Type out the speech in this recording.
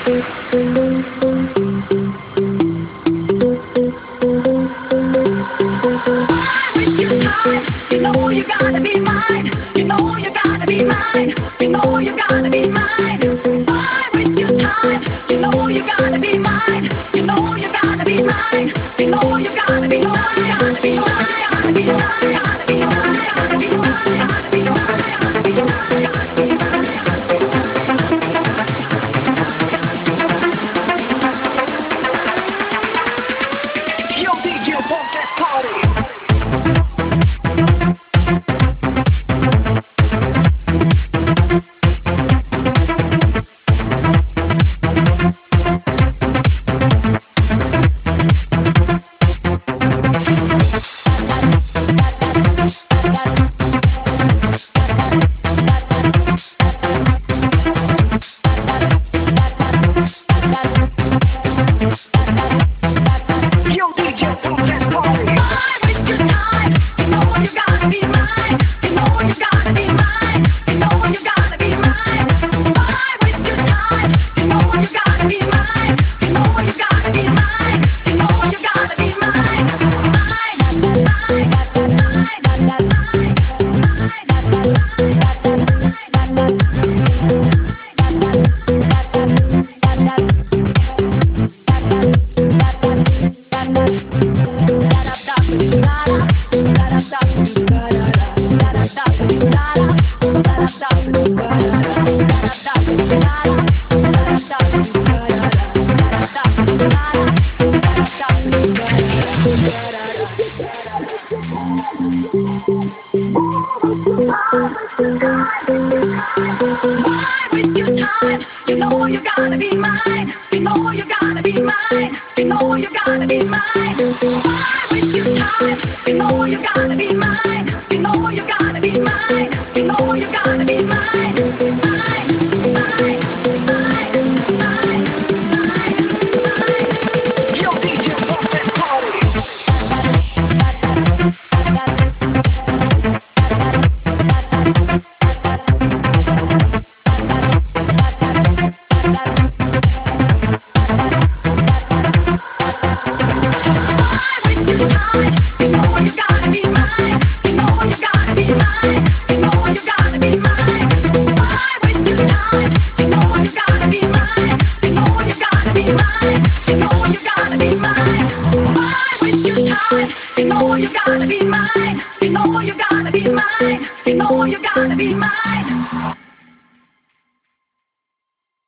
You know you gotta be mine. You know you gotta be mine. You know you gotta be mine. Why waste your time? You know you gotta be mine. You know you gotta be mine. You know you gotta be mine. Gotta be mine. Gotta be mine. Gotta be mine. Gotta be mine. Gotta be mine. Gotta be mine. Gotta be mine. Yo, DJ, pump this party. Why waste your time? You know you gotta be mine. You know you gotta be mine. You know you gotta be mine. Why waste your time? You know you gotta be mine. You know you gotta be mine. You know you gotta be mine. Mine, mine, mine, mine, mine, mine. Yo, DJ, pump this party. You know you gotta be mine. You know you gotta be mine. You know you gotta be mine.